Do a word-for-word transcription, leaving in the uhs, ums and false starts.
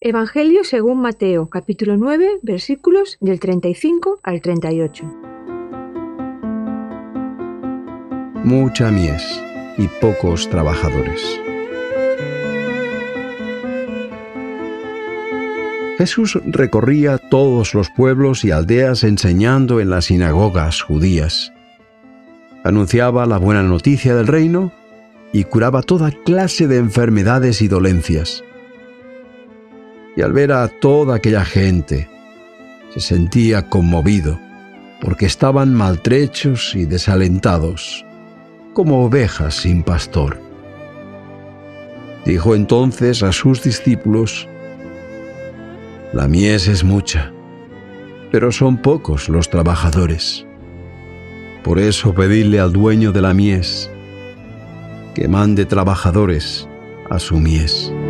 Evangelio según Mateo, capítulo nueve, versículos del treinta y cinco al treinta y ocho. Mucha mies y pocos trabajadores. Jesús recorría todos los pueblos y aldeas enseñando en las sinagogas judías. Anunciaba la buena noticia del reino y curaba toda clase de enfermedades y dolencias. Y al ver a toda aquella gente, se sentía conmovido, porque estaban maltrechos y desalentados, como ovejas sin pastor. Dijo entonces a sus discípulos: «La mies es mucha, pero son pocos los trabajadores. Por eso pedidle al dueño de la mies que mande trabajadores a su mies».